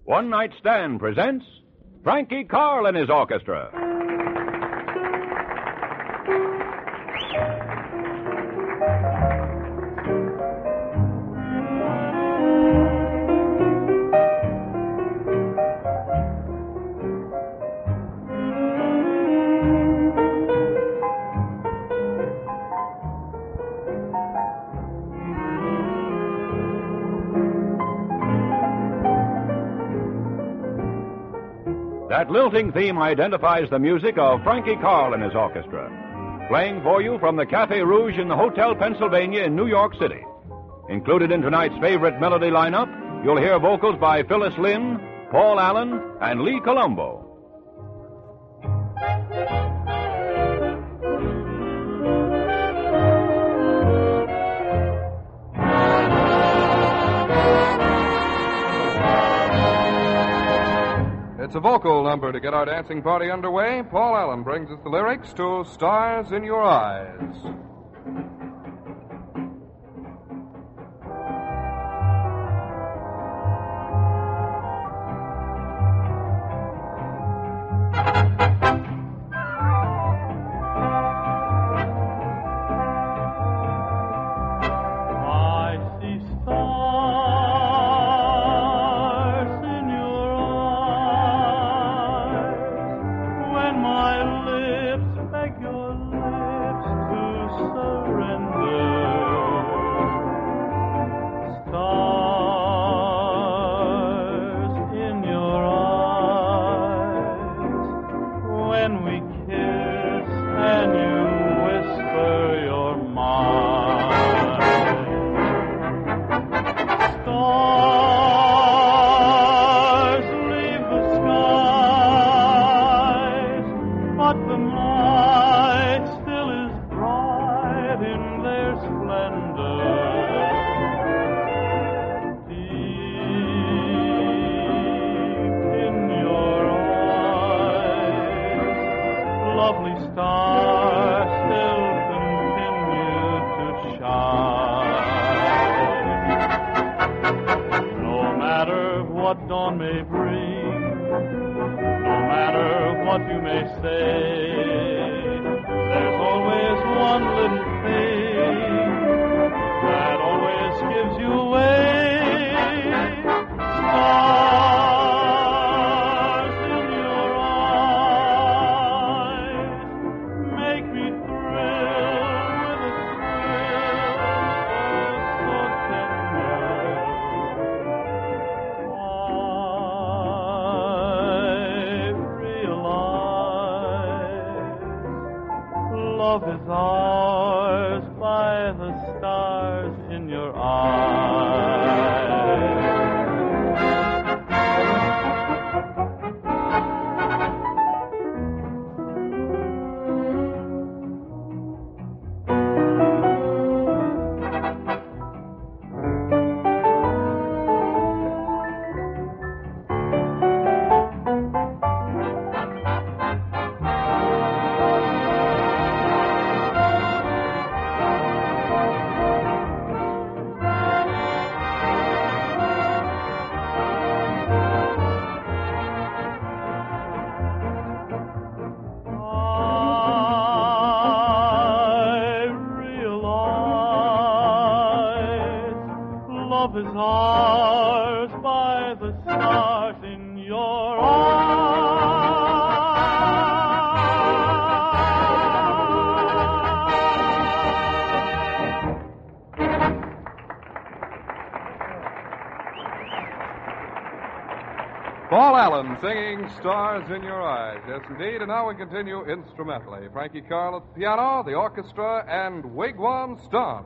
One Night Stand presents Frankie Carl and his orchestra. That lilting theme identifies the music of Frankie Carl and his orchestra, playing for you from the Cafe Rouge in the Hotel Pennsylvania in New York City. Included in tonight's favorite melody lineup, you'll hear vocals by Phyllis Lynn, Paul Allen, and Lee Colombo. It's a vocal number to get our dancing party underway. Paul Allen brings us the lyrics to Stars in Your Eyes. Lovely stars still continue to shine. No matter what dawn may bring, no matter what you may say, there's always one little thing that always gives you away. Love is ours by the stars in your eyes. Love is ours by the stars in your Paul Allen singing Stars in Your Eyes. Yes, indeed. And now we continue instrumentally. Frankie Carl at the piano, the orchestra, and Wigwam Stomp.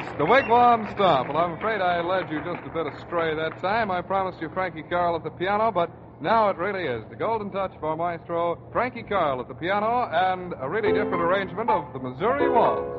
Yes, the Wigwam Stomp. Well, I'm afraid I led you just a bit astray that time. I promised you Frankie Carl at the piano, but now it really is. The Golden Touch for Maestro, Frankie Carl at the piano, and a really different arrangement of the Missouri Waltz.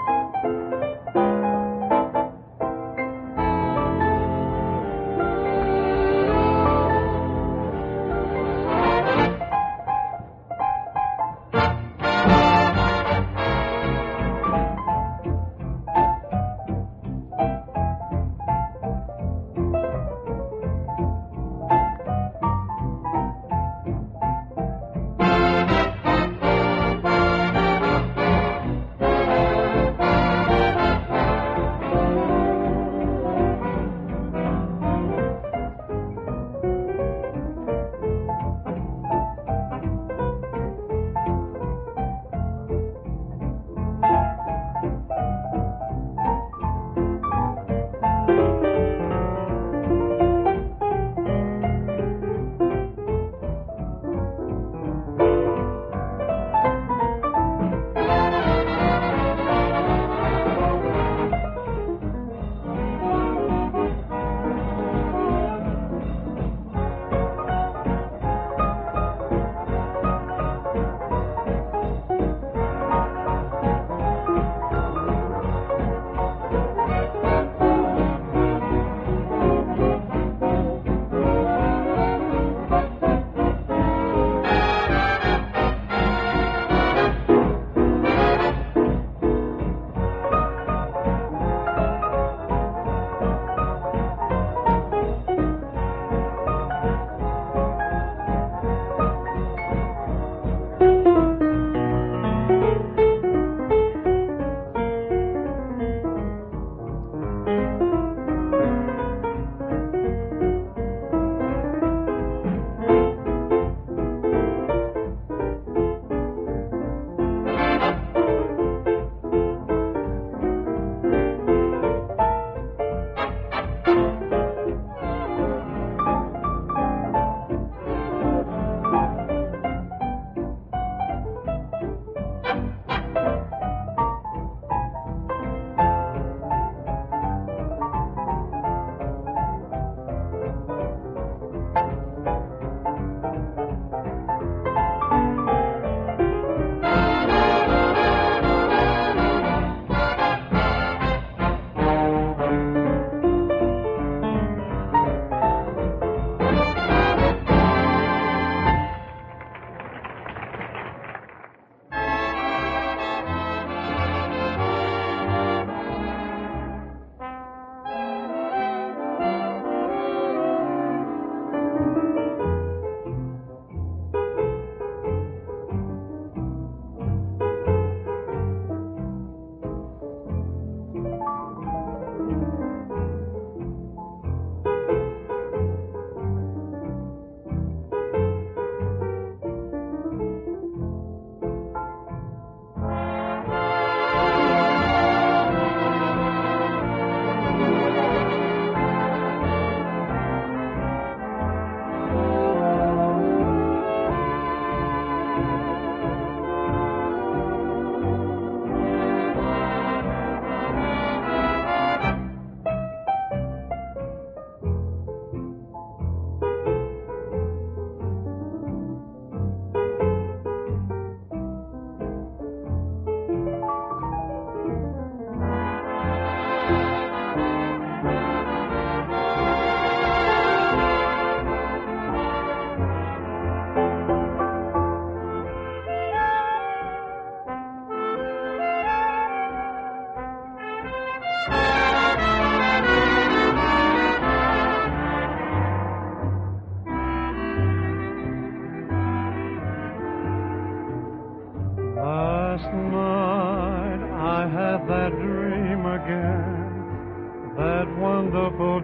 wonderful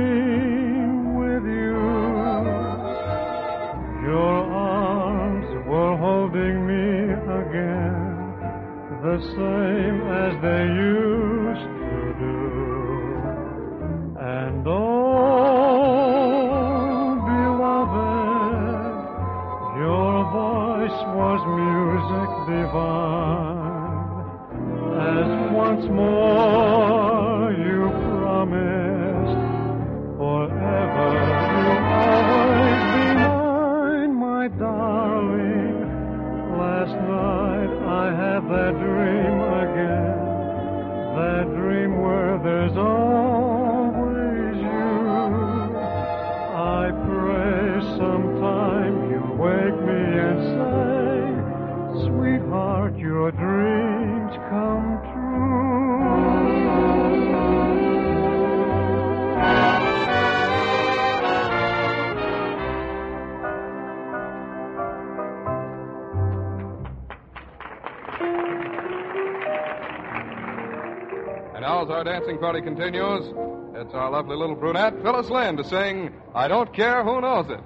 dream with you. Your arms were holding me again, the same as they used to do. And oh, beloved, your voice was music divine, as once more as our dancing party continues, it's our lovely little brunette, Phyllis Lynn, to sing I Don't Care Who Knows It.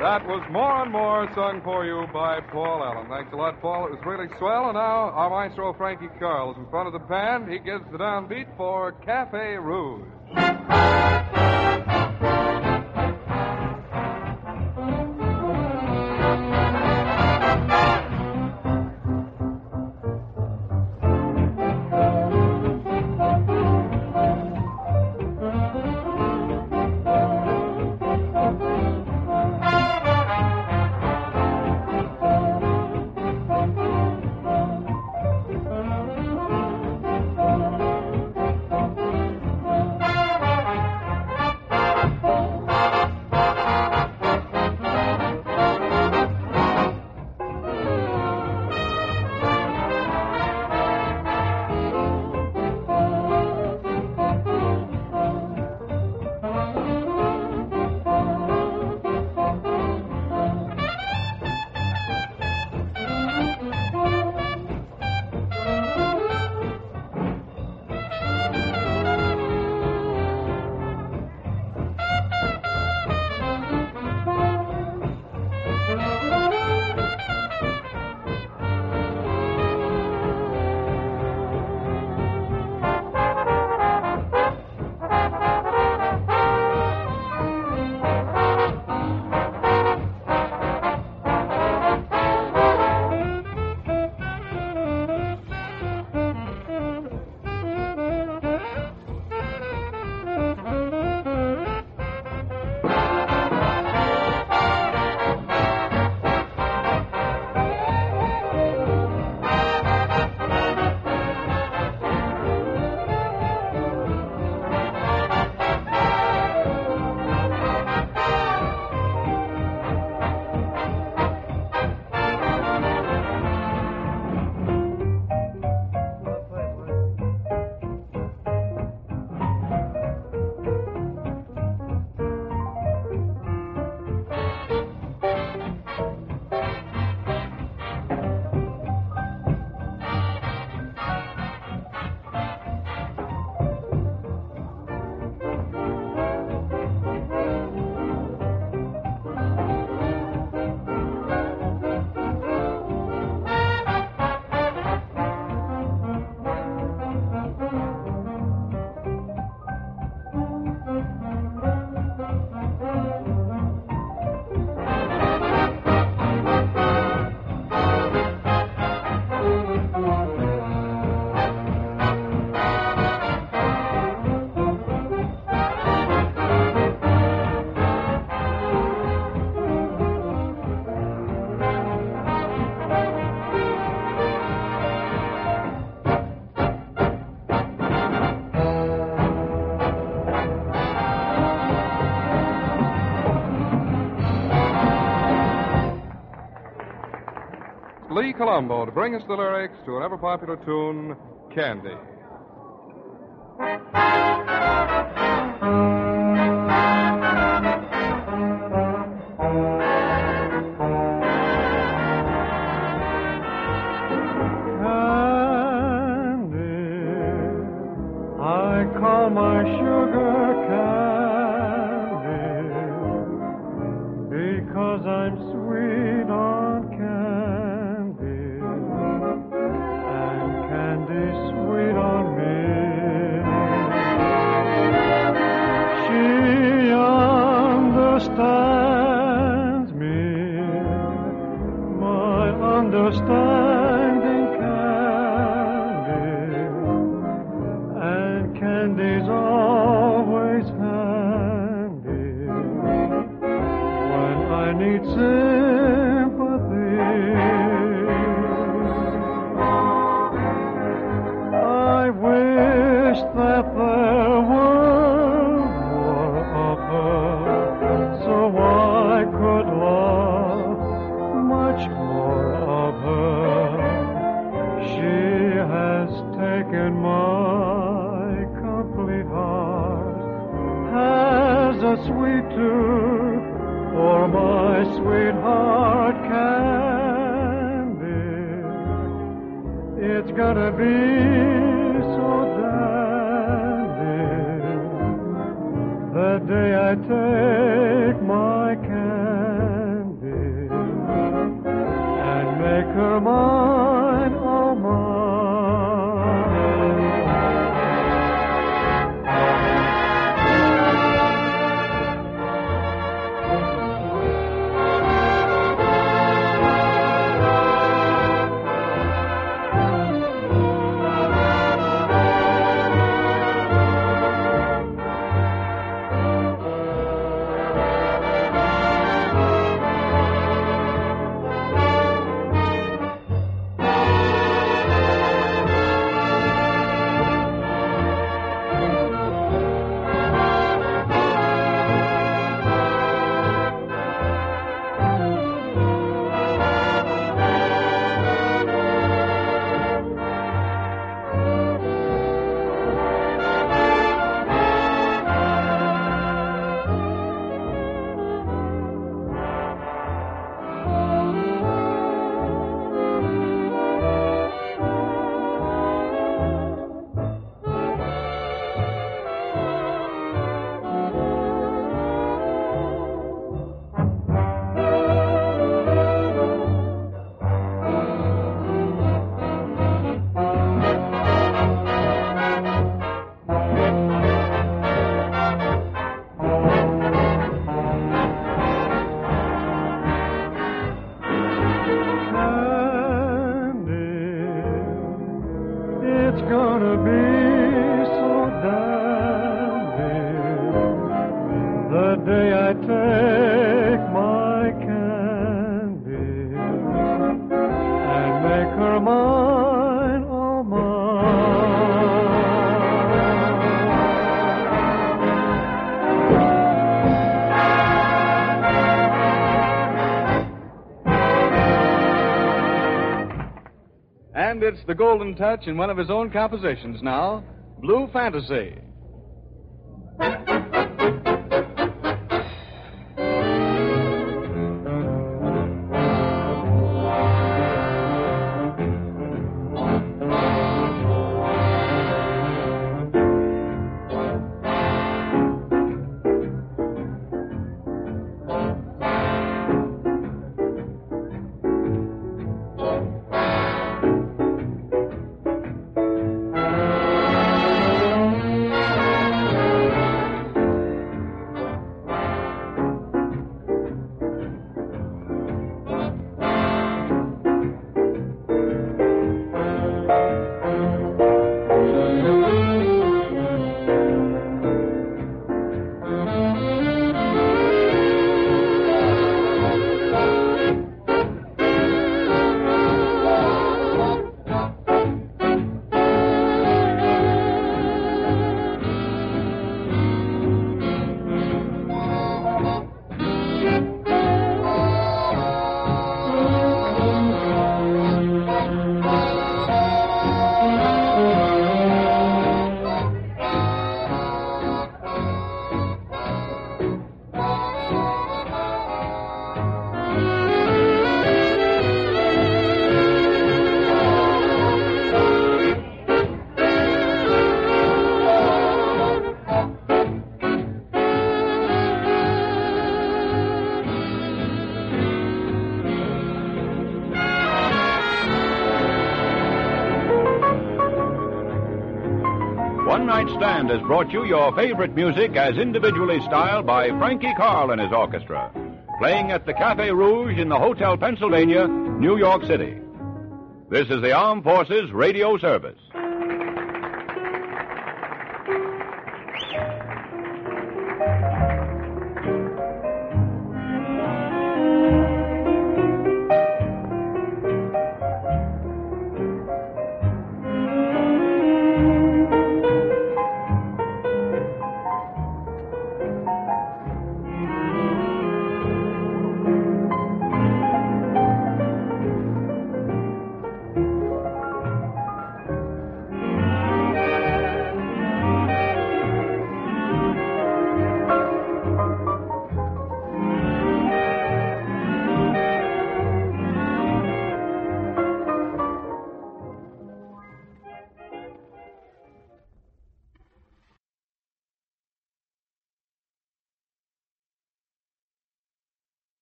That was More and More, sung for you by Paul Allen. Thanks a lot, Paul. It was really swell. And now our maestro, Frankie Carl, is in front of the band. He gives the downbeat for Cafe Rouge. Lee Colombo to bring us the lyrics to an ever-popular tune, Candy. Understanding Candy, and Candy's always handy when I need sympathy. I wish that there were more of her, so I could love much more of her. She has taken my complete heart, has a sweet tooth for my sweetheart Candy. It's gonna be so dandy the day I take my Candy mine, all mine. It's gonna be so dandy the day I take my candy and make her mine, all mine. And it's the Golden Touch in one of his own compositions now, Blue Fantasy. One Night Stand has brought you your favorite music as individually styled by Frankie Carl and his orchestra, playing at the Cafe Rouge in the Hotel Pennsylvania, New York City. This is the Armed Forces Radio Service.